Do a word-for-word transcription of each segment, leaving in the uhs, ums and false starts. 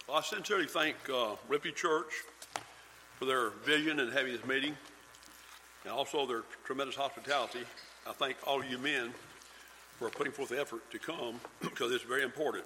Well, I sincerely thank uh, Ripley Church for their vision in having this meeting, and also their tremendous hospitality. I thank all of you men for putting forth the effort to come, because it's very important.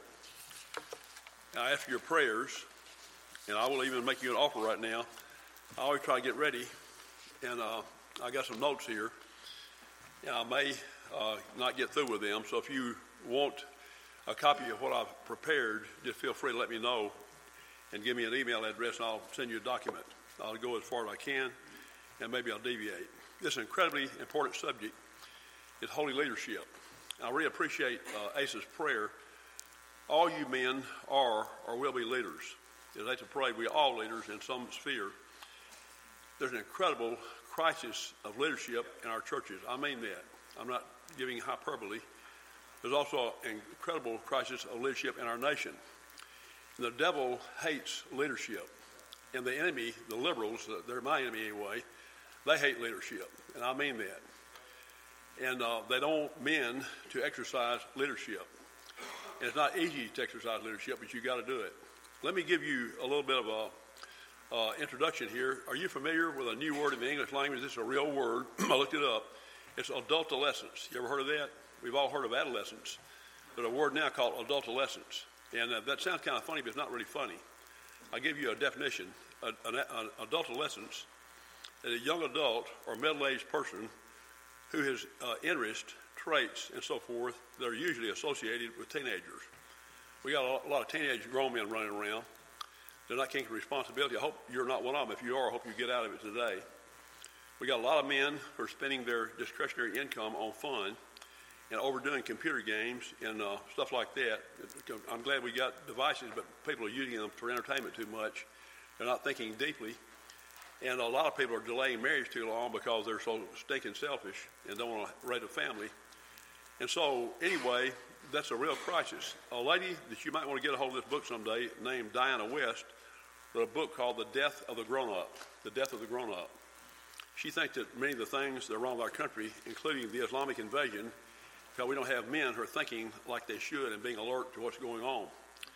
And I ask for your prayers, and I will even make you an offer right now. I always try to get ready, and uh, I got some notes here, and I may uh, not get through with them, so if you want a copy of what I've prepared, just feel free to let me know and give me an email address, and I'll send you a document. I'll go as far as I can, and maybe I'll deviate. This is an incredibly important subject. It's holy leadership. I really appreciate uh, Asa's prayer. All you men are or will be leaders. As Asa prayed, we're all leaders in some sphere. There's an incredible crisis of leadership in our churches. I mean that. I'm not giving hyperbole. There's also an incredible crisis of leadership in our nation. And the devil hates leadership. And the enemy, the liberals, they're my enemy anyway, they hate leadership. And I mean that. And uh, they don't want men to exercise leadership. And it's not easy to exercise leadership, but you got to do it. Let me give you a little bit of a uh, introduction here. Are you familiar with a new word in the English language? This is a real word. I looked it up. It's adultolescence. You ever heard of that? We've all heard of adolescence. There's a word now called adultolescence. And uh, that sounds kind of funny, but it's not really funny. I'll give you a definition. An, an, an adultolescence is a young adult or middle-aged person who has uh, interests, traits, and so forth that are usually associated with teenagers. We got a lot of teenage grown men running around. They're not taking responsibility. I hope you're not one of them. If you are, I hope you get out of it today. We got a lot of men who are spending their discretionary income on fun and overdoing computer games and uh, stuff like that. I'm glad we got devices, but people are using them for entertainment too much. They're not thinking deeply. And a lot of people are delaying marriage too long because they're so stinking selfish and don't want to raise a family. And so, anyway, that's a real crisis. A lady that you might want to get a hold of this book someday named Diana West wrote a book called The Death of the Grown-Up, The Death of the Grown-Up. She thinks that many of the things that are wrong with our country, including the Islamic invasion, because we don't have men who are thinking like they should and being alert to what's going on.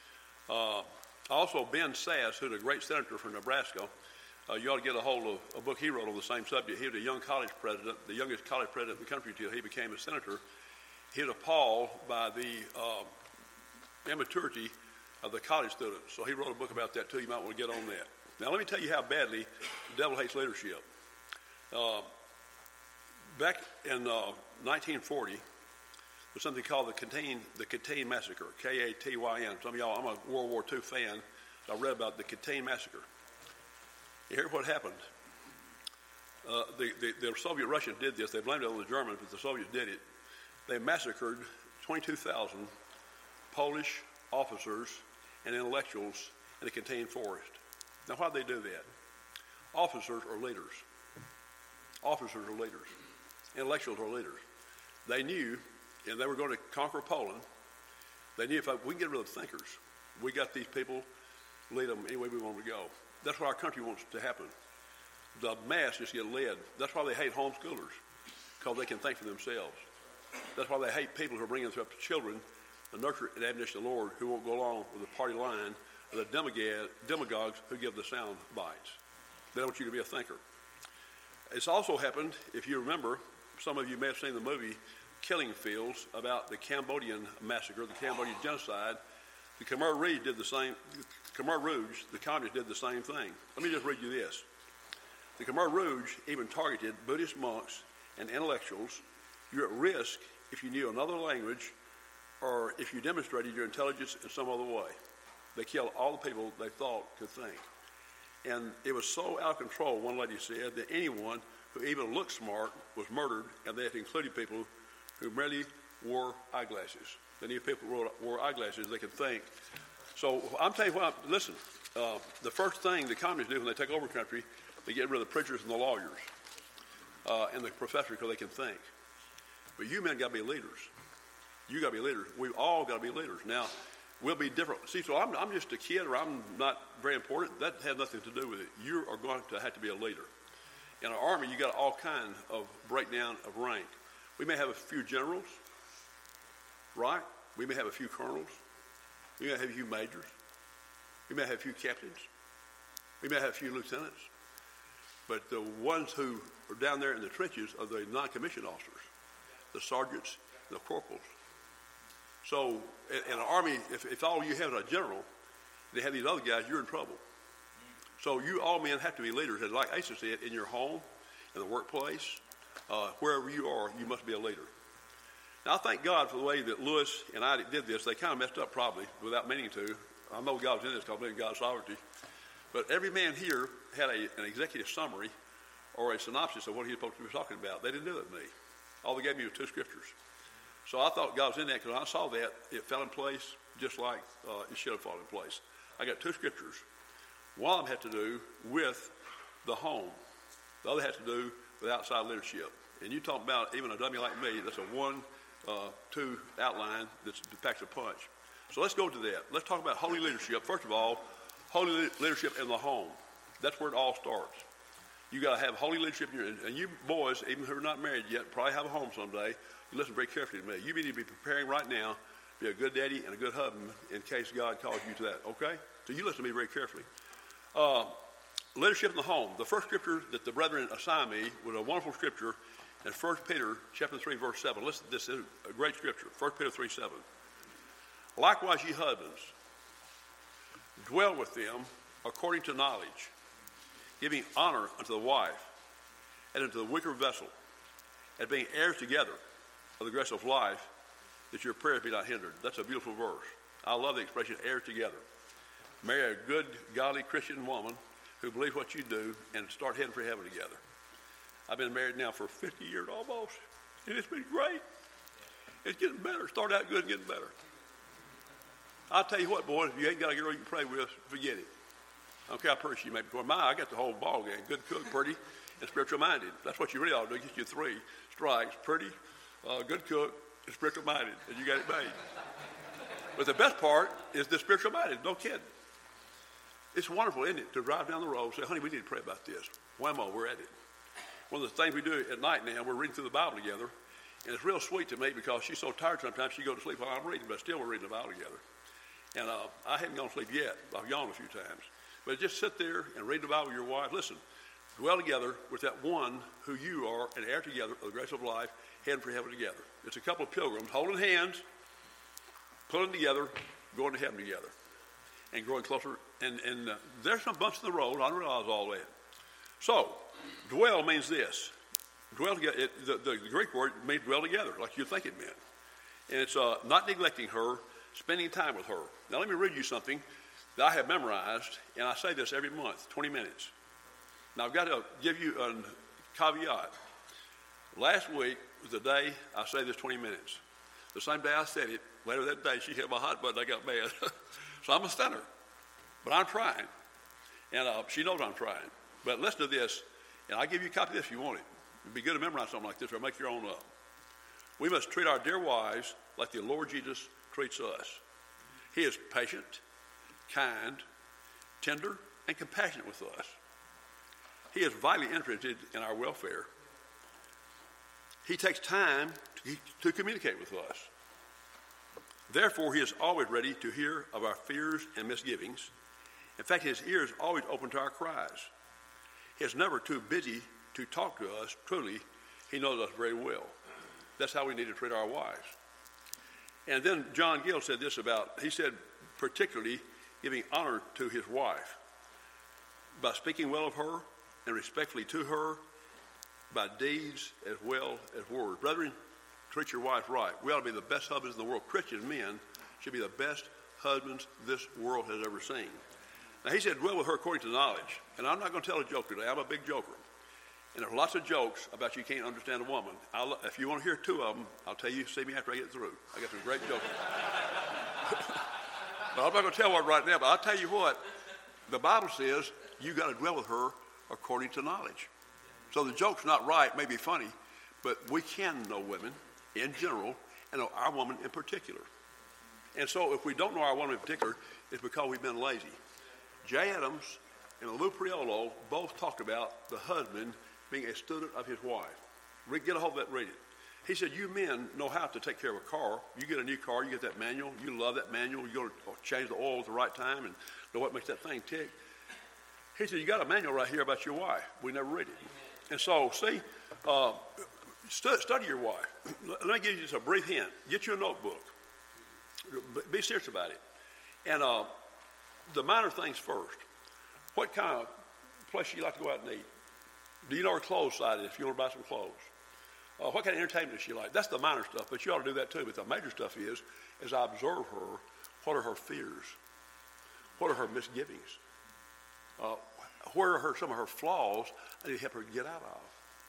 Uh, also, Ben Sass, who's a great senator from Nebraska, uh, you ought to get a hold of a book he wrote on the same subject. He was a young college president, the youngest college president in the country until he became a senator. He was appalled by the uh, immaturity of the college students. So he wrote a book about that too. You might want to get on that. Now, let me tell you how badly the devil hates leadership. Uh, back in uh, nineteen forty, there's something called the Katyn, the Katyn Massacre, K A T Y N. Some of y'all, I'm a World War Two fan, so I read about the Katyn Massacre. You hear what happened? Uh, the, the, the Soviet Russians did this. They blamed it on the Germans, but the Soviets did it. They massacred twenty-two thousand Polish officers and intellectuals in the Katyn forest. Now, why did they do that? Officers are leaders. Officers are leaders. Intellectuals are leaders. They knew, and they were going to conquer Poland. They knew if I, we can get rid of thinkers, we got these people, lead them any way we want them to go. That's what our country wants to happen. The mass just get led. That's why they hate homeschoolers, because they can think for themselves. That's why they hate people who are bringing up children, the nurture and admonition of the Lord, who won't go along with the party line, or the demagog, demagogues who give the sound bites. They don't want you to be a thinker. It's also happened, if you remember, some of you may have seen the movie Killing Fields about the Cambodian massacre, the Cambodian genocide. The Khmer Rouge did the same. The Khmer Rouge, the communists, did the same thing. Let me just read you this. The Khmer Rouge even targeted Buddhist monks and intellectuals. You're at risk if you knew another language or if you demonstrated your intelligence in some other way. They killed all the people they thought could think. And it was so out of control, one lady said, that anyone who even looked smart was murdered, and they had included people who merely wore eyeglasses. They needed people who wore, wore eyeglasses, they could think. So I'm telling you what, listen, uh, the first thing the communists do when they take over the country, they get rid of the preachers and the lawyers uh, and the professors because they can think. But you men got to be leaders. You got to be leaders. We've all got to be leaders. Now, we'll be different. See, so I'm, I'm just a kid, or I'm not very important. That has nothing to do with it. You are going to have to be a leader. In our army, you got all kinds of breakdown of rank. We may have a few generals, right? We may have a few colonels. We may have a few majors. We may have a few captains. We may have a few lieutenants. But the ones who are down there in the trenches are the non-commissioned officers, the sergeants, the corporals. So in, in an army, if, if all you have is a general, they have these other guys, you're in trouble. So you all men have to be leaders. And like Asa said, in your home, in the workplace, uh, wherever you are, you must be a leader. Now, I thank God for the way that Lewis and I did this. They kind of messed up probably without meaning to. I know God was in this because I believe in God's sovereignty. But every man here had a, an executive summary or a synopsis of what he was supposed to be talking about. They didn't do that to me. All they gave me was two scriptures. So I thought God was in that because when I saw that, it fell in place just like uh, it should have fallen in place. I got two scriptures. One of them had to do with the home. The other had to do with outside leadership. And you talk about even a dummy like me, that's a one, uh, two outline that packs a punch. So let's go to that. Let's talk about holy leadership. First of all, holy leadership in the home. That's where it all starts. You got to have holy leadership in your, and you boys, even who are not married yet, probably have a home someday. You listen very carefully to me. You need to be preparing right now to be a good daddy and a good husband in case God calls you to that, okay? So you listen to me very carefully. Uh, leadership in the home. The first scripture that the brethren assigned me was a wonderful scripture in First Peter chapter three, verse seven. Listen, this is a great scripture. First Peter three, seven. Likewise, ye husbands, dwell with them according to knowledge, giving honor unto the wife and unto the weaker vessel, and being heirs together of the grace of life, that your prayers be not hindered. That's a beautiful verse. I love the expression heirs together. Marry a good, godly Christian woman who believes what you do and start heading for heaven together. I've been married now for fifty years almost, and it's been great. It's getting better. Started out good and getting better. I'll tell you what, boys, if you ain't got a girl you can pray with, forget it. I don't care how pretty she may be. For mine, I got the whole ball game. Good cook, pretty, and spiritual minded. That's what you really ought to do. Get you three strikes. Pretty, uh, good cook, and spiritual minded, and you got it made. But the best part is the spiritual minded. No kidding. It's wonderful, isn't it, to drive down the road and say, honey, we need to pray about this. Whammo, we're at it. One of the things we do at night now, we're reading through the Bible together, and it's real sweet to me because she's so tired sometimes she goes to sleep while I'm reading, but still we're reading the Bible together. And uh, I haven't gone to sleep yet. I've yawned a few times. But just sit there and read the Bible with your wife. Listen, dwell together with that one who you are, and heir together of the grace of life, heading for heaven together. It's a couple of pilgrims holding hands, pulling together, going to heaven together, and growing closer. And, and uh, there's some bumps in the road. I don't realize all that. So, dwell means this. Dwell together. It, the, the Greek word means dwell together, like you think it meant. And it's uh, not neglecting her, spending time with her. Now, let me read you something that I have memorized, and I say this every month, twenty minutes. Now, I've got to give you a caveat. Last week was the day I say this twenty minutes. The same day I said it, later that day, she hit my hot button. I got mad. So I'm a stunner. But I'm trying. And uh, she knows I'm trying. But listen to this, and I'll give you a copy of this if you want it. It'd be good to memorize something like this or make your own up. We must treat our dear wives like the Lord Jesus treats us. He is patient, kind, tender, and compassionate with us. He is vitally interested in our welfare. He takes time to, to communicate with us. Therefore, he is always ready to hear of our fears and misgivings. In fact, his ear is always open to our cries. He is never too busy to talk to us. Truly, he knows us very well. That's how we need to treat our wives. And then John Gill said this about, he said, particularly giving honor to his wife by speaking well of her and respectfully to her by deeds as well as words. Brethren, treat your wife right. We ought to be the best husbands in the world. Christian men should be the best husbands this world has ever seen. Now, he said, dwell with her according to knowledge. And I'm not going to tell a joke today. I'm a big joker. And there's lots of jokes about you can't understand a woman. I'll, if you want to hear two of them, I'll tell you, see me after I get through. I got some great jokes. But I'm not going to tell one right now, but I'll tell you what. The Bible says you got to dwell with her according to knowledge. So the joke's not right, may be funny, but we can know women in general and know our woman in particular. And so if we don't know our woman in particular, it's because we've been lazy. Jay Adams and Lou Priolo both talked about the husband being a student of his wife. Get a hold of that, read it. He said, you men know how to take care of a car. You get a new car, you get that manual, you love that manual, you go to change the oil at the right time and know what makes that thing tick. He said, you got a manual right here about your wife. We never read it. And so, see, uh, stu- study your wife. Let me give you just a brief hint. Get you a notebook. Be serious about it. And uh, the minor things first. What kind of place you like to go out and eat? Do you know her clothes size if you want to buy some clothes? Uh, what kind of entertainment does she like? That's the minor stuff, but you ought to do that too. But the major stuff is, as I observe her, what are her fears? What are her misgivings? Uh, where are her, some of her flaws I need to help her get out of?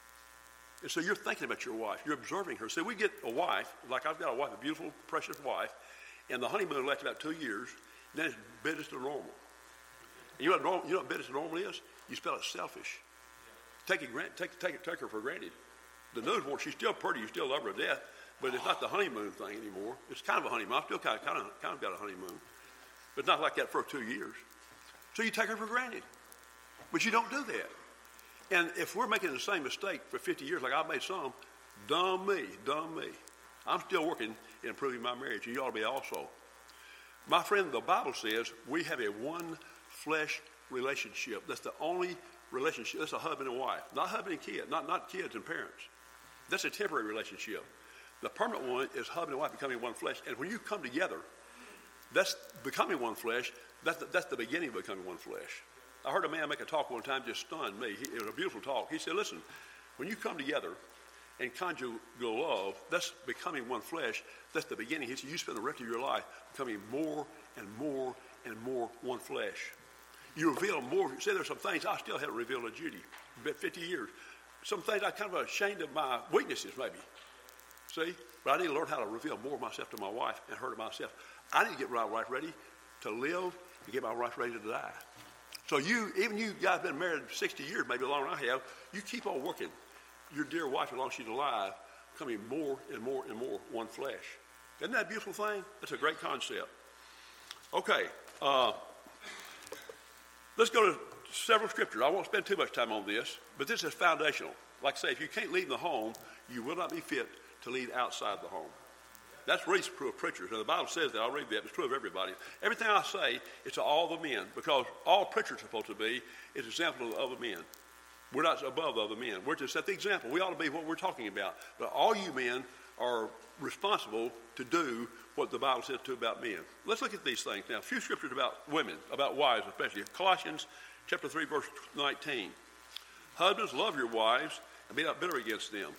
And so you're thinking about your wife. You're observing her. So we get a wife, like I've got a wife, a beautiful, precious wife, and the honeymoon lasted about two years, and then it's business to normal. And you know what, normal, you know what business to normal is? You spell it selfish. Take, it, take, take, take her for granted. The news more, she's still pretty, you still love her to death, but it's not the honeymoon thing anymore. It's kind of a honeymoon. I've still kind of, kind of, kind of got a honeymoon, but it's not like that for two years. So you take her for granted, but you don't do that. And if we're making the same mistake for fifty years, like I've made some, dumb me, dumb me. I'm still working in improving my marriage, and you ought to be also. My friend, the Bible says we have a one flesh relationship. That's the only relationship. That's a husband and wife, not husband and kid, not, not kids and parents. That's a temporary relationship. The permanent one is husband and wife becoming one flesh. And when you come together, that's becoming one flesh. That's the, that's the beginning of becoming one flesh. I heard a man make a talk one time, just stunned me. He, it was a beautiful talk. He said, listen, when you come together and conjugal love, that's becoming one flesh. That's the beginning. He said, you spend the rest of your life becoming more and more and more one flesh. You reveal more. Say there's some things I still haven't revealed to Judy. Been fifty years. Some things I'm kind of ashamed of my weaknesses, maybe. See? But I need to learn how to reveal more of myself to my wife and her to myself. I need to get my wife ready to live and get my wife ready to die. So you, even you guys been married sixty years, maybe longer than I have, you keep on working your dear wife as long as she's alive, becoming more and more and more one flesh. Isn't that a beautiful thing? That's a great concept. Okay. Uh, let's go to several scriptures. I won't spend too much time on this, but this is foundational. Like I say, if you can't lead in the home, you will not be fit to lead outside the home. That's really true of preachers. And the Bible says that. I'll read that. It's true of everybody. Everything I say is to all the men, because all preachers are supposed to be is an example of the other men. We're not above the other men. We're to set the example. We ought to be what we're talking about. But all you men are responsible to do what the Bible says to about men. Let's look at these things now. A few scriptures about women, about wives especially. Colossians chapter three, verse nineteen. Husbands, love your wives and be not bitter against them.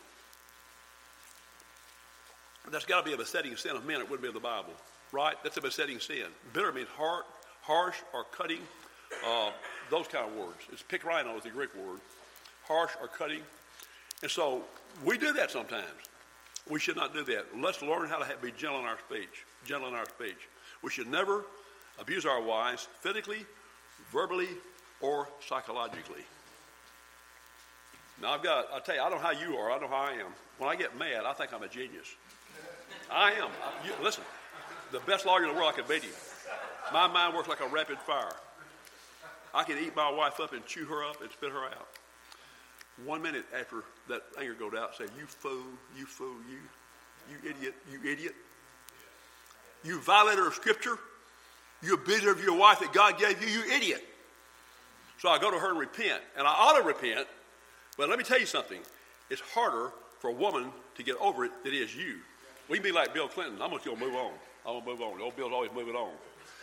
That's got to be a besetting sin of men. It wouldn't be in the Bible, right? That's a besetting sin. Bitter means hard, harsh or cutting, uh, those kind of words. It's pikrino is the Greek word, harsh or cutting. And so we do that sometimes. We should not do that. Let's learn how to have, be gentle in our speech. Gentle in our speech. We should never abuse our wives physically, verbally, or psychologically. Now I've got, I'll tell you, I don't know how you are. I know how I am. When I get mad, I think I'm a genius. I am. I, you, listen, the best lawyer in the world, I could beat him. My mind works like a rapid fire. I can eat my wife up and chew her up and spit her out. One minute after that anger goes out, say, you fool, you fool, you, you idiot, you idiot. You violator of Scripture. You abuser of your wife that God gave you, you idiot. So I go to her and repent, and I ought to repent, but let me tell you something. It's harder for a woman to get over it than it is you. We can be like Bill Clinton. I'm just going to move on. I'm going to move on. The old Bill's always moving on.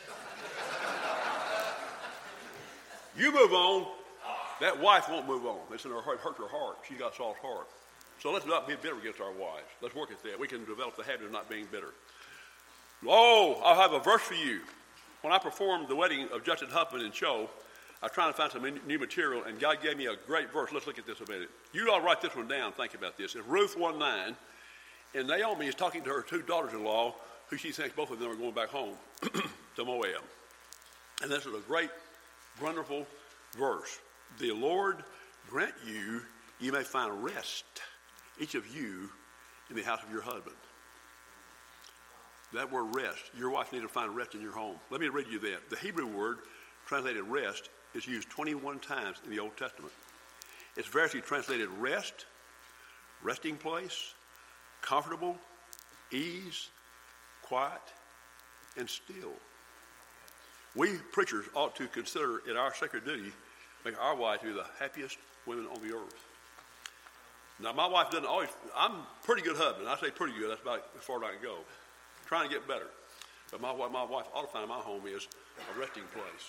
You move on, that wife won't move on. It's in her heart, hurt her heart. She's got a soft heart. So let's not be bitter against our wives. Let's work at that. We can develop the habit of not being bitter. Oh, I'll have a verse for you. When I performed the wedding of Justin Huffman and Cho, I was trying to find some new material, and God gave me a great verse. Let's look at this a minute. You ought to write this one down. Think about this. It's Ruth one nine, and Naomi is talking to her two daughters-in-law, who she thinks both of them are going back home to Moab. And this is a great, wonderful verse. The Lord grant you, you may find rest, each of you, in the house of your husband. That word rest, your wife needs to find rest in your home. Let me read you that. The Hebrew word translated rest is used twenty-one times in the Old Testament. It's variously translated rest, resting place, comfortable, ease, quiet, and still. We preachers ought to consider it our sacred duty to make our wife be the happiest women on the earth. Now, my wife doesn't always, I'm a pretty good husband. I say pretty good, that's about as far as I can go. I'm trying to get better. But my, my wife ought to find my home is a resting place,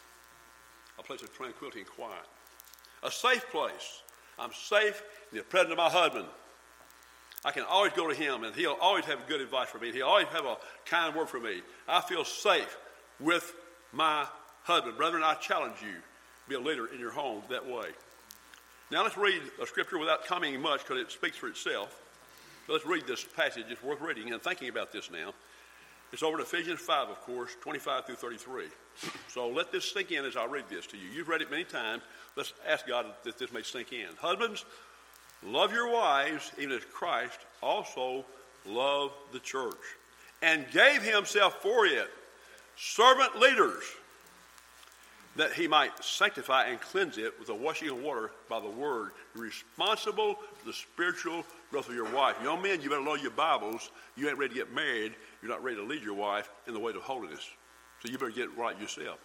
a place of tranquility and quiet, a safe place. I'm safe in the presence of my husband. I can always go to him, and he'll always have good advice for me. He'll always have a kind word for me. I feel safe with my husband. Brethren, I challenge you to be a leader in your home that way. Now let's read a scripture without commenting much because it speaks for itself. So let's read this passage. It's worth reading and thinking about this now. It's over in Ephesians five, of course, twenty-five through thirty-three. So let this sink in as I read this to you. You've read it many times. Let's ask God that this may sink in. Husbands, love your wives, even as Christ also loved the church and gave himself for it. Servant leaders, that he might sanctify and cleanse it with the washing of water by the word. You're responsible for the spiritual growth of your wife. Young men, you better know your Bibles. You ain't ready to get married. You're not ready to lead your wife in the way of holiness. So you better get it right yourself.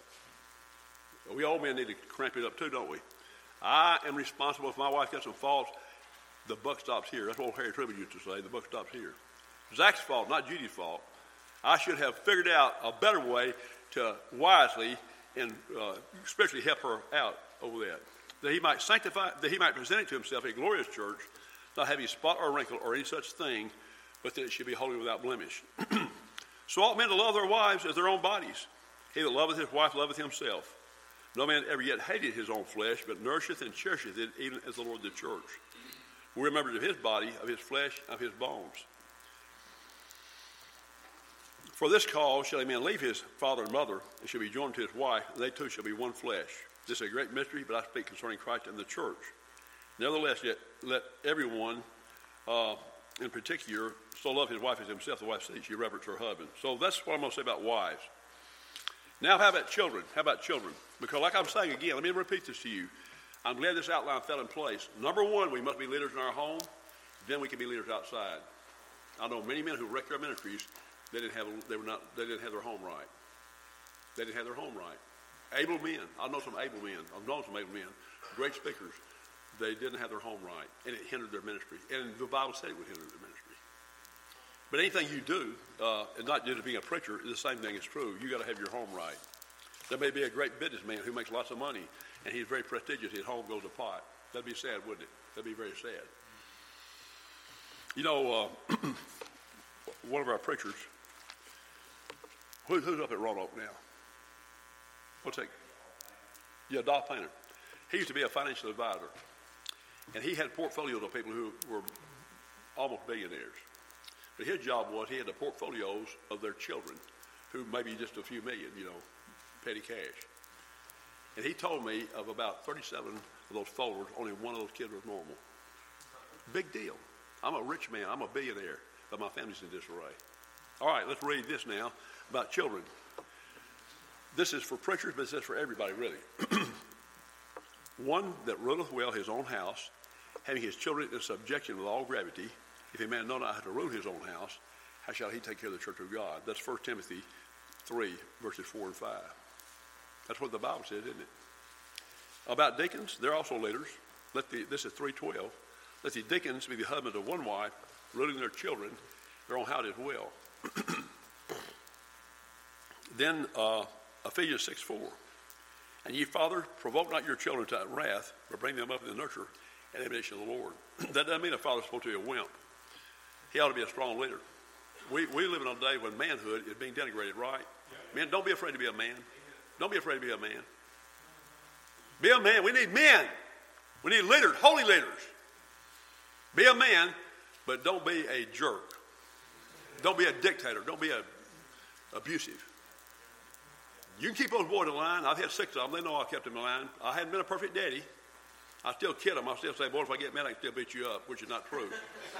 We old men need to cramp it up too, don't we? I am responsible if my wife gets some faults. The buck stops here. That's what old Harry Truman used to say. The buck stops here. Zach's fault, not Judy's fault. I should have figured out a better way to wisely and uh, especially help her out over that. That he might sanctify, that he might present it to himself a glorious church, not having spot or wrinkle or any such thing, but that it should be holy without blemish. So ought men to love their wives as their own bodies. He that loveth his wife loveth himself. No man ever yet hated his own flesh, but nourisheth and cherisheth it, even as the Lord the church. We are members of his body, of his flesh, of his bones. For this cause shall a man leave his father and mother, and shall be joined to his wife, and they two shall be one flesh. This is a great mystery, but I speak concerning Christ and the church. Nevertheless, yet let everyone, uh, in particular, so love his wife as himself. The wife sees she reverence her husband. So that's what I'm going to say about wives. Now, how about children? How about children? Because like I'm saying again, let me repeat this to you. I'm glad this outline fell in place. Number one, we must be leaders in our home. Then we can be leaders outside. I know many men who wrecked their ministries. They didn't have. They were not. They didn't have their home right. They didn't have their home right. Able men. I know some able men. I've known some able men. Great speakers. They didn't have their home right, and it hindered their ministry. And the Bible said it would hinder their ministry. But anything you do, uh, and not just being a preacher, the same thing is true. You got to have your home right. There may be a great businessman who makes lots of money, and he's very prestigious. His home goes to pot. That'd be sad, wouldn't it? That'd be very sad. You know, uh, one of our preachers. Who, who's up at Roanoke now? What's that? Yeah, Doc Painter. He used to be a financial advisor, and he had portfolios of people who were almost billionaires. But his job was he had the portfolios of their children, who maybe just a few million, you know, petty cash. And he told me of about thirty-seven of those folders, only one of those kids was normal. Big deal. I'm a rich man. I'm a billionaire, but my family's in disarray. All right, let's read this now about children. This is for preachers, but this is for everybody, really. One that ruleth well his own house, having his children in subjection with all gravity. If a man know not how to rule his own house, how shall he take care of the church of God? That's First Timothy three, verses four and five. That's what the Bible says, isn't it? About deacons, they're also leaders. Let the, this is three twelve. Let the deacons be the husband of one wife, ruling their children, their own house as well. Then uh, Ephesians six four. And ye fathers, provoke not your children to wrath, but bring them up in the nurture and admonition of the Lord. That doesn't mean a father's supposed to be a wimp. He ought to be a strong leader. We we live in a day when manhood is being denigrated, right? Men, don't be afraid to be a man. Don't be afraid to be a man. Be a man. We need men. We need leaders, holy leaders. Be a man, but don't be a jerk. Don't be a dictator. Don't be a, abusive. You can keep those boys in line. I've had six of them. They know I kept them in line. I hadn't been a perfect daddy. I still kid them. I still say, boy, if I get mad, I can still beat you up, which is not true.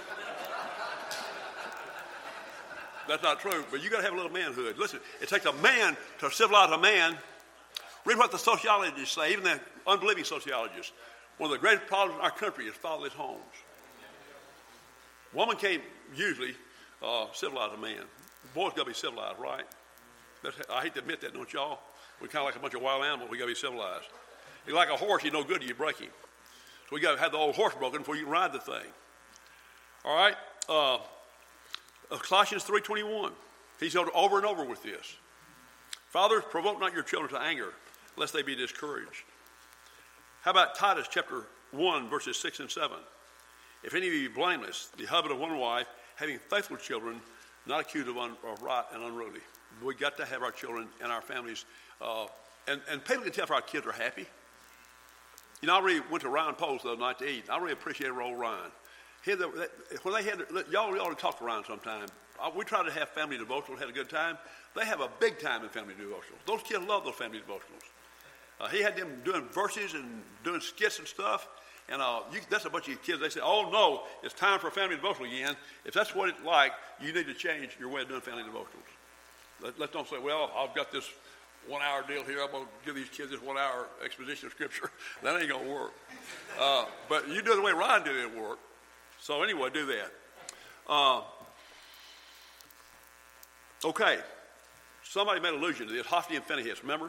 That's not true, but you got to have a little manhood. Listen, it takes a man to civilize a man. Read what the sociologists say, even the unbelieving sociologists. One of the greatest problems in our country is fatherless homes. Woman can't usually uh, civilize a man. Boys got to be civilized, right? That's, I hate to admit that, don't y'all? We're kind of like a bunch of wild animals. We got to be civilized. You're like a horse. You're no good till you break him. So we got to have the old horse broken before you can ride the thing. All right. Uh, Colossians three twenty-one. He's over and over with this. Fathers, provoke not your children to anger, lest they be discouraged. How about Titus chapter one, verses six and seven? If any of you be blameless, the husband of one wife, having faithful children, not accused of, un, of right and unruly. We got to have our children and our families, uh, and, and people can tell if our kids are happy. You know, I really went to Ryan Post the other night to eat. I really appreciated old Ryan. He had the, when they had, the, y'all, y'all talk to Ryan sometime. We try to have family devotionals, had a good time. They have a big time in family devotionals. Those kids love those family devotionals. Uh, he had them doing verses and doing skits and stuff. And uh, you, that's a bunch of kids. They say, oh, no, it's time for family devotional again. If that's what it's like, you need to change your way of doing family devotionals. Let, let's don't say, well, I've got this one-hour deal here. I'm going to give these kids this one-hour exposition of Scripture. That ain't going to work. Uh, but you do it the way Ryan did it, it'll work. So anyway, do that. Uh, okay. Somebody made allusion to this. Hophni and Phinehas, remember?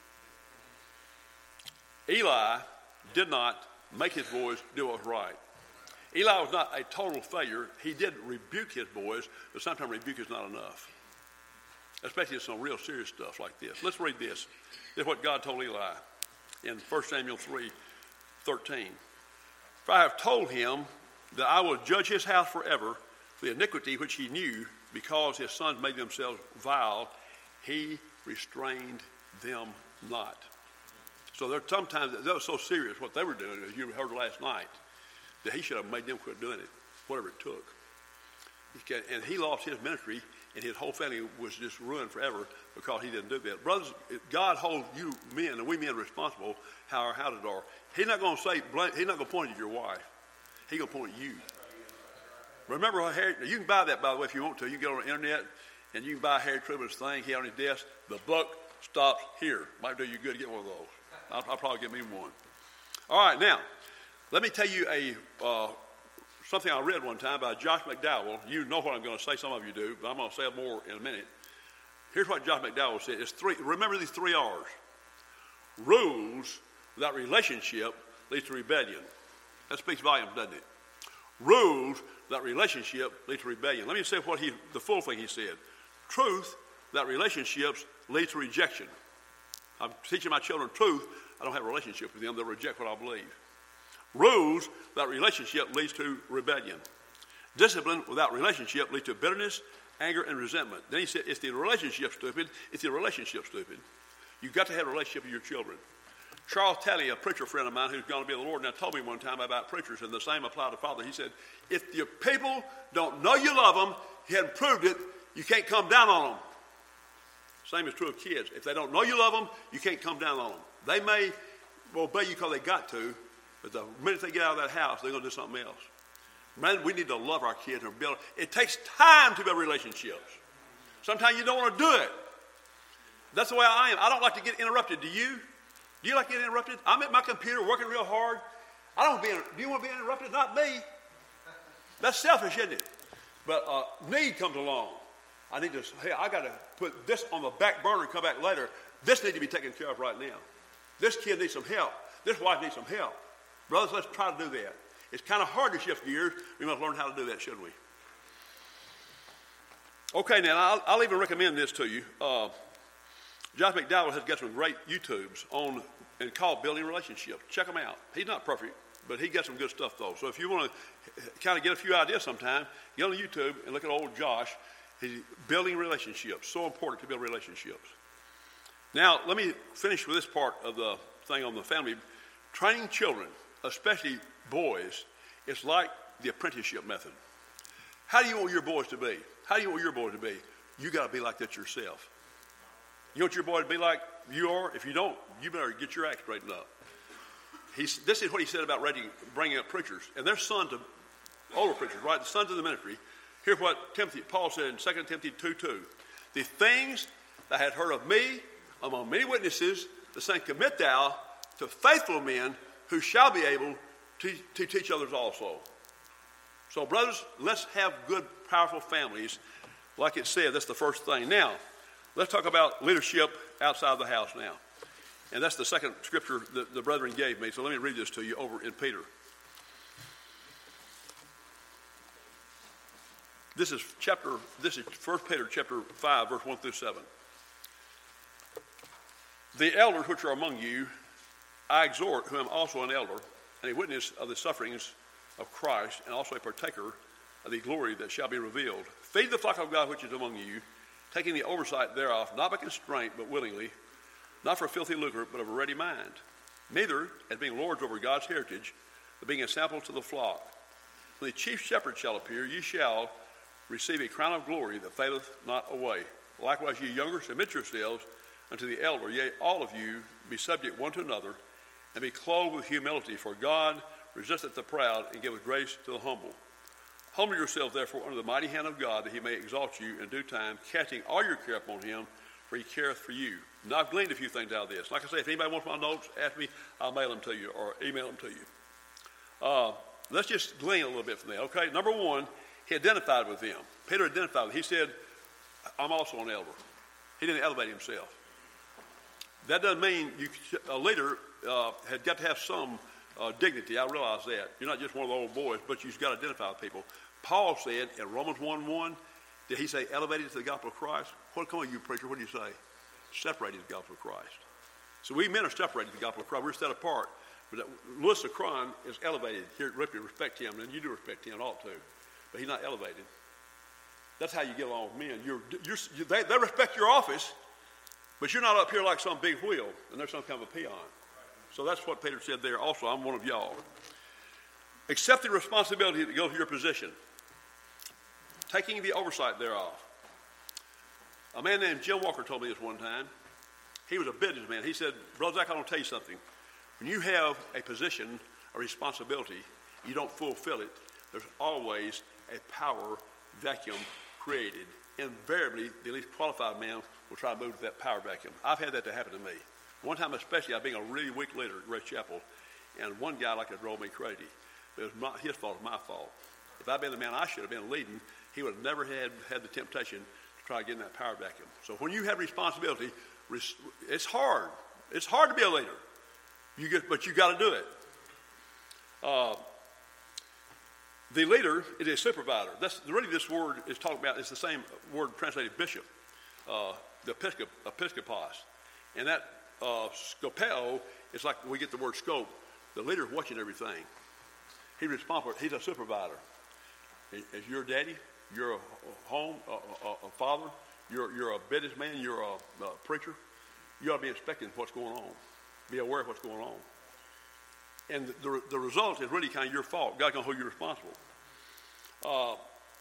Eli did not make his boys do what was right. Eli was not a total failure. He did rebuke his boys, but sometimes rebuke is not enough. Especially some real serious stuff like this. Let's read this. This is what God told Eli in First Samuel three thirteen. For I have told him that I will judge his house forever for the iniquity which he knew, because his sons made themselves vile. He restrained them not. So there are sometimes that was so serious what they were doing, as you heard last night, that he should have made them quit doing it, whatever it took. And he lost his ministry, and his whole family was just ruined forever because he didn't do that. Brothers, God holds you men and we men responsible how our houses are. He's not going to say, he's not going to point at your wife. He's going to point at you. Remember, Harry, you can buy that, by the way, if you want to. You can get on the internet and you can buy Harry Truman's thing here on his desk. The buck stops here. Might do you good to get one of those. I'll, I'll probably get me one. All right, now, let me tell you a uh, something I read one time by Josh McDowell. You know what I'm going to say. Some of you do, but I'm going to say it more in a minute. Here's what Josh McDowell said. It's three. Remember these three R's. Rules without relationship leads to rebellion. That speaks volumes, doesn't it? Rules without relationship lead to rebellion. Let me say what he, the full thing he said. Truth without relationships leads to rejection. I'm teaching my children truth. I don't have a relationship with them. They'll reject what I believe. Rules without relationship leads to rebellion. Discipline without relationship leads to bitterness, anger, and resentment. Then he said, it's the relationship stupid. It's the relationship stupid. You've got to have a relationship with your children. Charles Talley, a preacher friend of mine who's going to be the Lord, now told me one time about preachers, and the same applied to Father. He said, if your people don't know you love them, he hadn't proved it, you can't come down on them. Same is true of kids. If they don't know you love them, you can't come down on them. They may obey you because they got to, but the minute they get out of that house, they're going to do something else. Man, we need to love our kids and build. It takes time to build relationships. Sometimes you don't want to do it. That's the way I am. I don't like to get interrupted. Do you? Do you like to get interrupted? I'm at my computer working real hard. I don't want to be. Do you want to be interrupted? Not me. That's selfish, isn't it? But uh, need comes along. I need to. Hey, I got to put this on the back burner and come back later. This needs to be taken care of right now. This kid needs some help. This wife needs some help. Brothers, let's try to do that. It's kind of hard to shift gears. We must learn how to do that, shouldn't we? Okay, now I'll, I'll even recommend this to you. Uh, Josh McDowell has got some great YouTubes on and called Building Relationships. Check them out. He's not perfect, but he got some good stuff though. So if you want to kind of get a few ideas sometime, get on YouTube and look at old Josh. He's building relationships. So important to build relationships. Now let me finish with this part of the thing on the family. Training children, especially boys, it's like the apprenticeship method. How do you want your boys to be? How do you want your boy to be? You got to be like that yourself. You want your boy to be like you are? If you don't, you better get your act straightened up. He's, this is what he said about ready, bringing up preachers. And their sons of older preachers, right? The sons of the ministry. Here's what Timothy, Paul said in Second Timothy two two. The things that I had heard of me among many witnesses, the same commit thou to faithful men who shall be able to, to teach others also. So, brothers, let's have good, powerful families. Like it said, that's the first thing. Now, let's talk about leadership outside the house now. And that's the second scripture that the brethren gave me. So let me read this to you over in Peter. This is chapter, this is First Peter chapter five, verse one through seven. The elders which are among you, I exhort, who am also an elder, and a witness of the sufferings of Christ, and also a partaker of the glory that shall be revealed. Feed the flock of God which is among you, taking the oversight thereof, not by constraint, but willingly, not for filthy lucre, but of a ready mind. Neither as being lords over God's heritage, but being a sample to the flock. When the chief shepherd shall appear, ye shall receive a crown of glory that faileth not away. Likewise, ye younger, submit yourselves unto the elder. Yea, all of you be subject one to another, and be clothed with humility. For God resisteth the proud, and giveth grace to the humble. Humble yourselves, therefore, under the mighty hand of God, that he may exalt you in due time, casting all your care upon him, for he careth for you. Now, I've gleaned a few things out of this. Like I say, if anybody wants my notes, ask me, I'll mail them to you or email them to you. Uh, let's just glean a little bit from that, okay? Number one, he identified with them. Peter identified with them. He said, I'm also an elder. He didn't elevate himself. That doesn't mean you, a leader uh, had got to have some uh, dignity. I realize that. You're not just one of the old boys, but you've got to identify with people. Paul said in Romans one one, did he say elevated to the gospel of Christ? What, come on, you preacher, what do you say? Separated to the gospel of Christ. So we men are separated to the gospel of Christ. We're set apart. But Lewis Cron is elevated. Here, Rick, respect him, and you do respect him, ought to. But he's not elevated. That's how you get along with men. You're, you're, you, they, they respect your office, but you're not up here like some big wheel, and they're some kind of a peon. So that's what Peter said there also. I'm one of y'all. Accept the responsibility that goes with your position, taking the oversight thereof. A man named Jim Walker told me this one time. He was a businessman. He said, Brother Zach, I want to tell you something. When you have a position, a responsibility, you don't fulfill it, there's always a power vacuum created. Invariably, the least qualified man will try to move to that power vacuum. I've had that to happen to me. One time especially, I was being a really weak leader at Grace Chapel, and one guy like to drove me crazy. But it was not his fault, it was my fault. If I'd been the man I should have been leading, he would have never had, had the temptation to try to get in that power vacuum. So when you have responsibility, it's hard. It's hard to be a leader. You get, but you got to do it. Uh, the leader is a supervisor. That's really this word is talking about. It's the same word translated bishop, uh, the episcop, episcopos, and that uh, scopeo is like we get the word scope. The leader is watching everything. He's responsible. He's a supervisor. As your daddy, you're a home, a, a, a father. You're you're a businessman. You're a, a preacher. You ought to be inspecting what's going on. Be aware of what's going on. And the, the, the result is really kind of your fault. God's going to hold you responsible. Uh,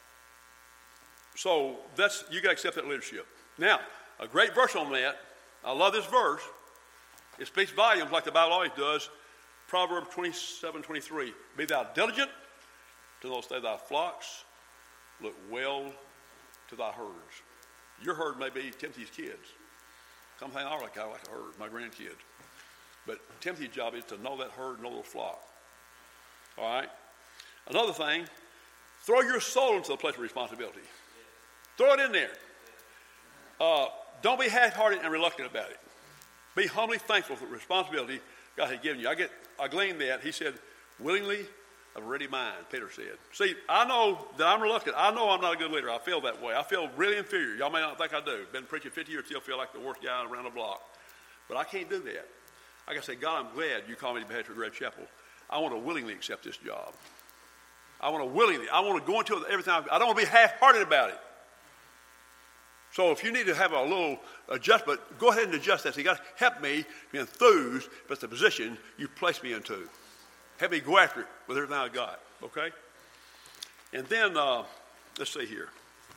so that's you got to accept that leadership. Now, a great verse on that. I love this verse. It speaks volumes like the Bible always does. Proverbs twenty-seven twenty-three. Be thou diligent to those stay thy flocks. Look well to thy herds. Your herd may be Timothy's kids. Something I like, I like a herd, my grandkids. But Timothy's job is to know that herd, know the flock. All right? Another thing, throw your soul into the place of responsibility. Throw it in there. Uh, don't be half-hearted and reluctant about it. Be humbly thankful for the responsibility God had given you. I get, I gleaned that. He said, willingly, of a ready mind, Peter said. See, I know that I'm reluctant. I know I'm not a good leader. I feel that way. I feel really inferior. Y'all may not think I do. Been preaching fifty years, still feel like the worst guy around the block. But I can't do that. Like I say, God, I'm glad you called me to be pastor at Grace Chapel. I want to willingly accept this job. I want to willingly. I want to go into it everything. I don't want to be half-hearted about it. So if you need to have a little adjustment, go ahead and adjust that. So you got to help me be enthused if it's the position you placed me into. Help me go after it with everything I got, okay? And then, uh, let's see here.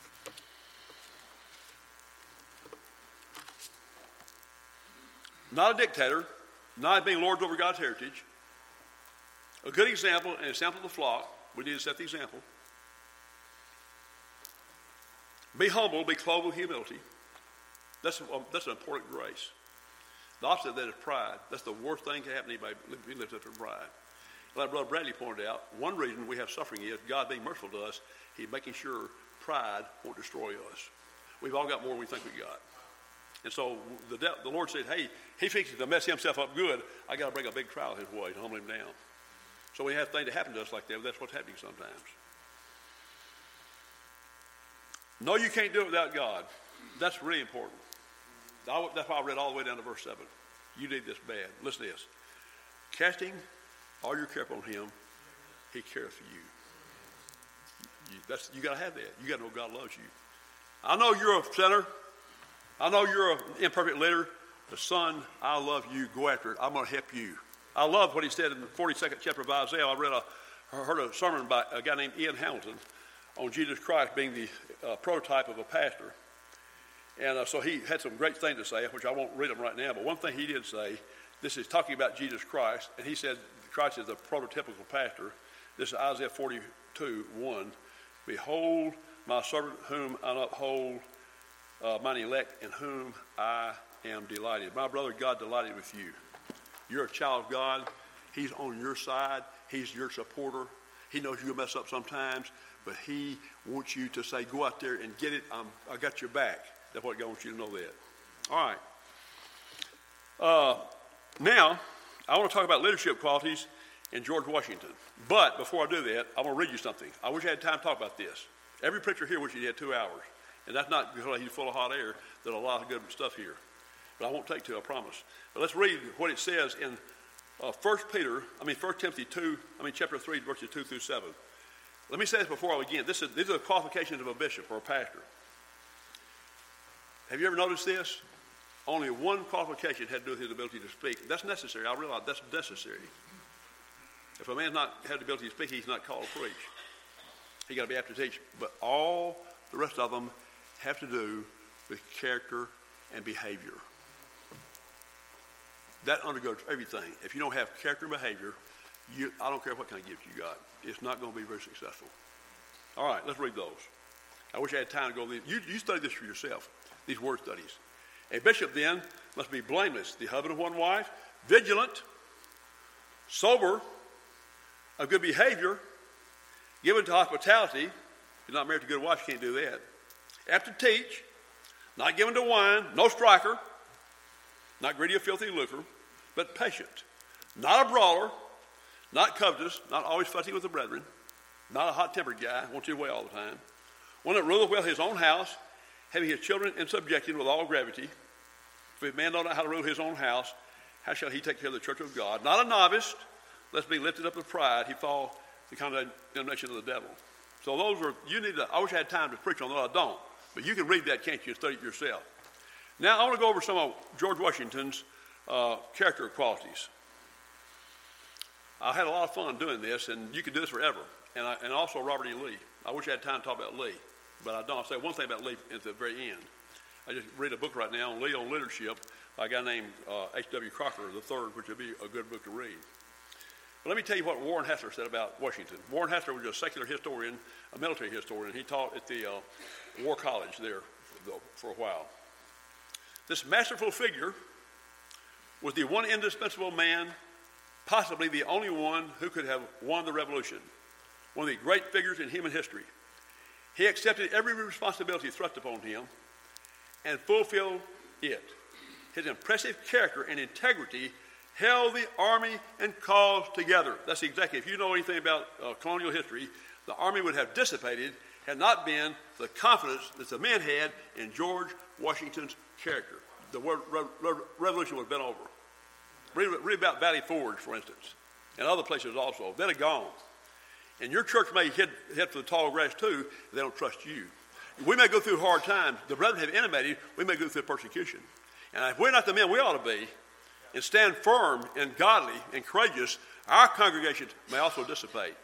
Not a dictator, not being lords over God's heritage. A good example, and example of the flock. We need to set the example. Be humble, be clothed with humility. That's, um, that's an important grace. The opposite of that is pride. That's the worst thing that can happen to anybody, be lifted up in pride. Like Brother Bradley pointed out, one reason we have suffering is God being merciful to us. He's making sure pride won't destroy us. We've all got more than we think we got. And so the, de- the Lord said, hey, he fixes to mess himself up good. I got to bring a big trial his way to humble him down. So we have things that happen to us like that. That's what's happening sometimes. No, you can't do it without God. That's really important. I, that's why I read all the way down to verse seven. You need this bad. Listen to this. Casting all your care upon him, he cares for you. You, that's, you got to have that. You got to know God loves you. I know you're a sinner. I know you're an imperfect leader. But son, I love you. Go after it. I'm going to help you. I love what he said in the forty-second chapter of Isaiah. I read a, I heard a sermon by a guy named Ian Hamilton on Jesus Christ being the uh, prototype of a pastor. And uh, so he had some great things to say, which I won't read them right now. But one thing he did say, this is talking about Jesus Christ, and he said Christ is the prototypical pastor. This is Isaiah forty-two, one. Behold, my servant whom I uphold, uh, mine elect, in whom I am delighted. My brother, God delighted with you. You're a child of God. He's on your side. He's your supporter. He knows you'll mess up sometimes, but he wants you to say, go out there and get it. I'm, I got your back. That's what God wants you to know that. All right. Uh, now, I want to talk about leadership qualities in George Washington. But before I do that, I want to read you something. I wish I had time to talk about this. Every preacher here wishes he had two hours. And that's not because he's full of hot air. There's a lot of good stuff here. But I won't take two, I promise. But let's read what it says in uh, First Peter, I mean First Timothy two, I mean chapter three, verses two through seven. Let me say this before I begin. This is, these are the qualifications of a bishop or a pastor. Have you ever noticed this? Only one qualification had to do with his ability to speak. That's necessary. I realize that's necessary. If a man's not had the ability to speak, he's not called to preach. He got to be able to teach. But all the rest of them have to do with character and behavior. That undergirds everything. If you don't have character and behavior, you, I don't care what kind of gift you got. It's not going to be very successful. All right, let's read those. I wish I had time to go. You, you study this for yourself, these word studies. A bishop, then, must be blameless, the husband of one wife, vigilant, sober, of good behavior, given to hospitality. If you're not married to a good wife, you can't do that. Apt to teach, not given to wine, no striker, not greedy of filthy lucre, but patient, not a brawler, not covetous, not always fussy with the brethren, not a hot-tempered guy, wants his way all the time, one that ruleth well his own house, having his children in subjection with all gravity. If a man know not how to rule his own house, how shall he take care of the church of God? Not a novice, lest be lifted up with pride, he fall the condemnation of the devil. So those are, you need to, I wish I had time to preach on that, I don't. But you can read that, can't you, and study it yourself. Now I want to go over some of George Washington's uh, character qualities. I had a lot of fun doing this, and you can do this forever. And, I, and also Robert E. Lee. I wish I had time to talk about Lee, but I don't. I'll say one thing about Lee at the very end. I just read a book right now on Lee on leadership by a guy named uh, H W Crocker the third, which would be a good book to read. But let me tell you what Warren Hassler said about Washington. Warren Hassler was a secular historian, a military historian. He taught at the uh, War College there for, for a while. This masterful figure was the one indispensable man, possibly the only one who could have won the revolution, one of the great figures in human history. He accepted every responsibility thrust upon him and fulfilled it. His impressive character and integrity held the army and cause together. That's exactly, if you know anything about uh, colonial history, the army would have dissipated had not been the confidence that the men had in George Washington's character. The re- re- revolution would have been over. Read, read about Valley Forge, for instance, and other places also. They'd have gone. And your church may head, head for the tall grass too, if they don't trust you. We may go through hard times. The brethren have intimated, we may go through persecution. And if we're not the men we ought to be, and stand firm and godly and courageous, our congregations may also dissipate.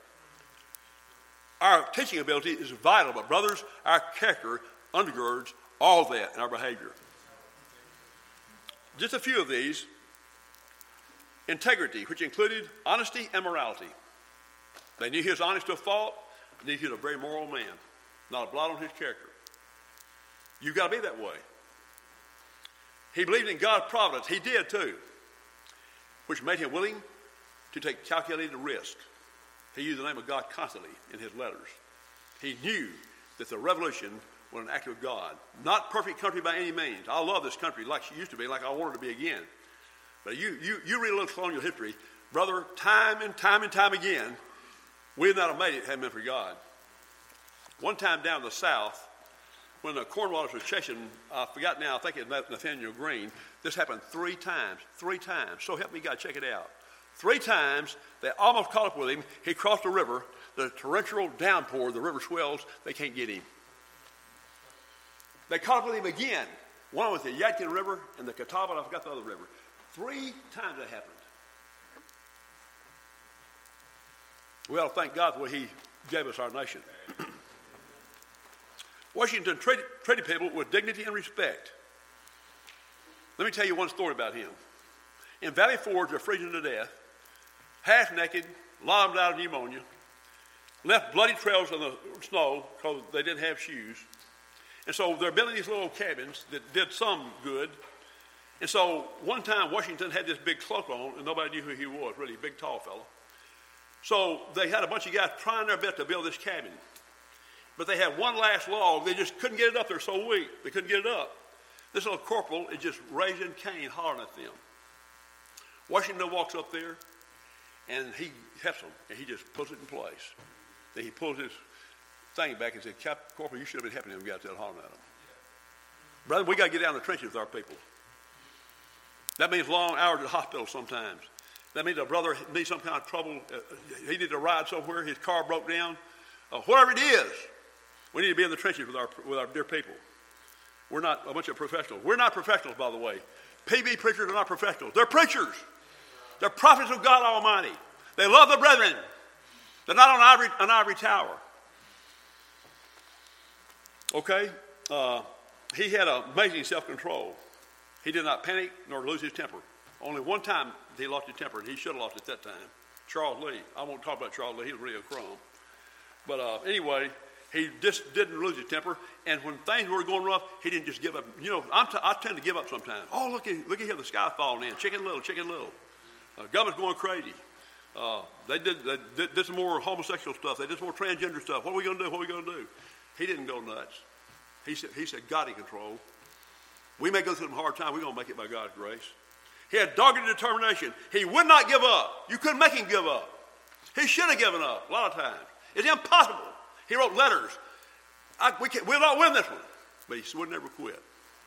Our teaching ability is vital, but brothers, our character undergirds all that in our behavior. Just a few of these. Integrity, which included honesty and morality. They knew he was honest to a fault. They knew he was a very moral man, not a blot on his character. You've got to be that way. He believed in God's providence. He did too, which made him willing to take calculated risk. He used the name of God constantly in his letters. He knew that the revolution was an act of God. Not perfect country by any means. I love this country like she used to be, like I want it to be again. But you, you, you read a little colonial history, brother, time and time and time again, we would not have made it had it been for God. One time down in the South, when the Cornwallis was chasing, I forgot now, I think it was Nathaniel Green, this happened three times, three times. So help me God, check it out. Three times, they almost caught up with him. He crossed the river. The torrential downpour, the river swells, they can't get him. They caught up with him again. One was the Yadkin River and the Catawba, I forgot the other river. Three times that happened. We ought to thank God for what he gave us our nation. Washington treated, treated people with dignity and respect. Let me tell you one story about him. In Valley Forge, they're freezing to death, half naked, a lot of them died of pneumonia, left bloody trails in the snow because they didn't have shoes. And so they're building these little cabins that did some good. And so one time Washington had this big cloak on, and nobody knew who he was, really big, tall fellow. So they had a bunch of guys trying their best to build this cabin. But they had one last log. They just couldn't get it up. They're so weak. They couldn't get it up. This little corporal is just raising Cain, hollering at them. Washington walks up there, and he helps them, and he just puts it in place. Then he pulls his thing back and said, Cap, Corporal, you should have been helping them guys that hollering at them. Brother, we got to get down in the trenches with our people. That means long hours at the hospital sometimes. That means a brother needs some kind of trouble. Uh, he needs to ride somewhere. His car broke down. Uh, whatever it is, we need to be in the trenches with our with our dear people. We're not a bunch of professionals. We're not professionals, by the way. P B preachers are not professionals. They're preachers. They're prophets of God Almighty. They love the brethren. They're not on ivory, an ivory tower. Okay? Uh, he had amazing self-control. He did not panic nor lose his temper. Only one time he lost his temper, and he should have lost it that time. Charles Lee. I won't talk about Charles Lee. He was really a crumb. But uh, anyway, he just didn't lose his temper. And when things were going rough, he didn't just give up. You know, I'm t- I tend to give up sometimes. Oh, look at, look at here, the sky falling in. Chicken Little, Chicken Little. Uh, government's going crazy. Uh, they, did, they did, did some more homosexual stuff. They did some more transgender stuff. What are we going to do? What are we going to do? He didn't go nuts. He said, he said, God in control. We may go through some hard times. We're going to make it by God's grace. He had dogged determination. He would not give up. You couldn't make him give up. He should have given up a lot of times. It's impossible. He wrote letters. I, we can, we'll not win this one. But he would never quit.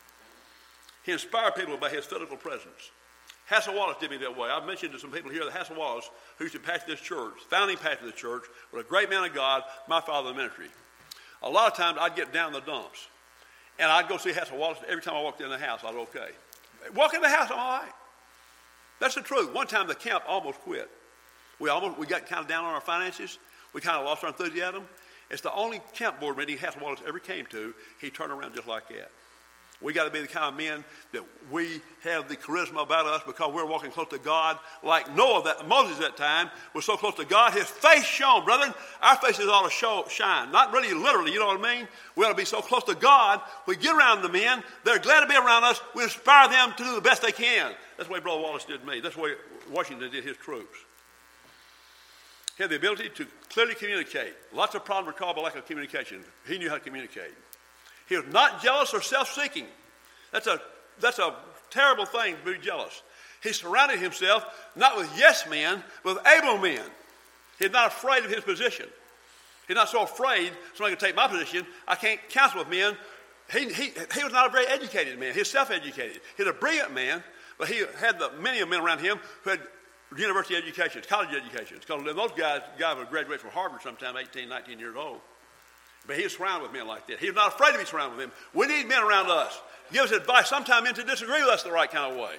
He inspired people by his physical presence. Hassel Wallace did me that way. I've mentioned to some people here that Hassel Wallace, who used to pastor this church, founding pastor of the church, was a great man of God, my father in the ministry. A lot of times I'd get down in the dumps. And I'd go see Hassel Wallace. Every time I walked in the house, I was okay. Walk in the house, I'm all right. That's the truth. One time the camp almost quit. We almost we got kind of down on our finances. We kind of lost our enthusiasm. It's the only camp board meeting Hassel Wallace ever came to. He turned around just like that. We got to be the kind of men that we have the charisma about us because we're walking close to God. Like Noah, that Moses at that time was so close to God, his face shone, brethren. Our faces ought to show, shine. Not really literally, you know what I mean? We ought to be so close to God. We get around the men. They're glad to be around us. We inspire them to do the best they can. That's the way Brother Wallace did me. That's the way Washington did his troops. He had the ability to clearly communicate. Lots of problems were caused by lack of communication. He knew how to communicate. He was not jealous or self-seeking. That's a, that's a terrible thing to be jealous. He surrounded himself not with yes men, but with able men. He's not afraid of his position. He's not so afraid somebody can take my position. I can't counsel with men. He, he, he was not a very educated man. He was self-educated. He was a brilliant man, but he had the, many of men around him who had university educations, college educations. Because those guys, guys would graduate from Harvard sometime eighteen, nineteen years old. But he was surrounded with men like that. He was not afraid to be surrounded with them. We need men around us. Give us advice, sometimes men to disagree with us the right kind of way.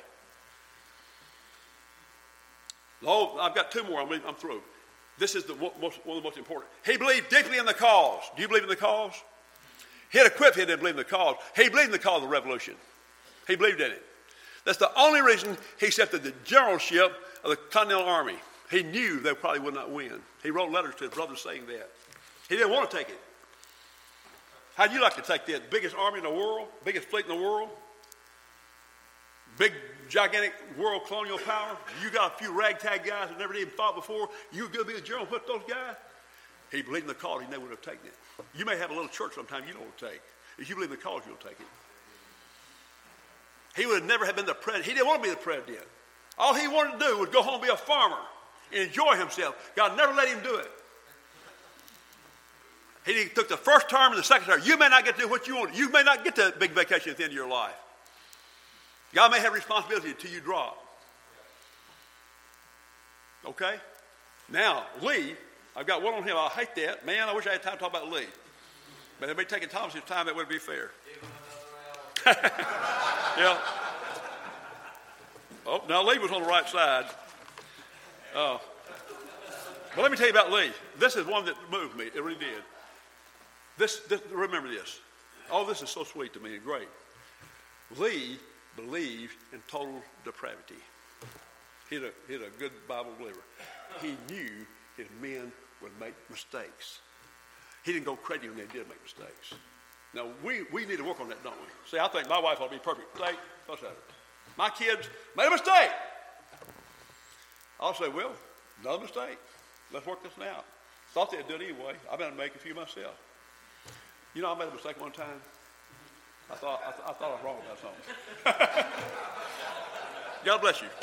Oh, I've got two more. I'm, I'm through. This is the most, one of the most important. He believed deeply in the cause. Do you believe in the cause? He had a quip. He didn't believe in the cause. He believed in the cause of the revolution. He believed in it. That's the only reason he accepted the generalship of the Continental Army. He knew they probably would not win. He wrote letters to his brothers saying that. He didn't want to take it. How'd you like to take that? Biggest army in the world? Biggest fleet in the world? Big gigantic world colonial power. You got a few ragtag guys that never even fought before. You going to be a general with those guys? He believed in the cause. He never would have taken it. You may have a little church sometime you don't want to take. If you believe in the cause, you'll take it. He would have never have been the president. He didn't want to be the president. All he wanted to do was go home and be a farmer and enjoy himself. God never let him do it. He took the first term and the second term. You may not get to do what you want. You may not get that big vacation at the end of your life. God may have responsibility until you drop. Okay? Now, Lee, I've got one on him. I hate that. Man, I wish I had time to talk about Lee. But if they'd taken Thomas's time, that wouldn't be fair. Yeah. Oh, now Lee was on the right side. Uh, but let me tell you about Lee. This is one that moved me. It really did. This, this, remember this. All this is so sweet to me and great. Lee believed in total depravity. He's a, he's a good Bible believer. He knew his men would make mistakes. He didn't go crazy when they did make mistakes. Now, we, we need to work on that, don't we? See, I think my wife ought to be perfect. Mistake, what's that? My kids made a mistake. I'll say, well, another mistake. Let's work this out. Thought they'd do it anyway. I better make a few myself. You know, I made a mistake one time. I thought I, th- I thought I was wrong about something. God bless you.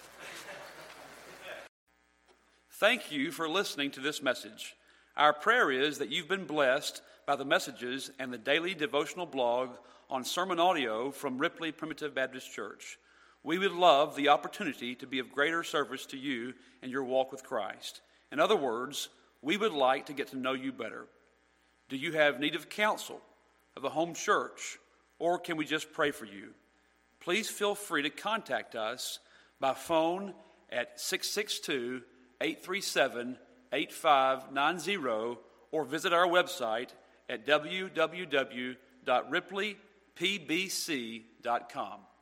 Thank you for listening to this message. Our prayer is that you've been blessed by the messages and the daily devotional blog on sermon audio from Ripley Primitive Baptist Church. We would love the opportunity to be of greater service to you in your walk with Christ. In other words, we would like to get to know you better. Do you have need of counsel, of a home church, or can we just pray for you? Please feel free to contact us by phone at six six two, eight three seven, eight five nine zero or visit our website at w w w dot ripley p b c dot com.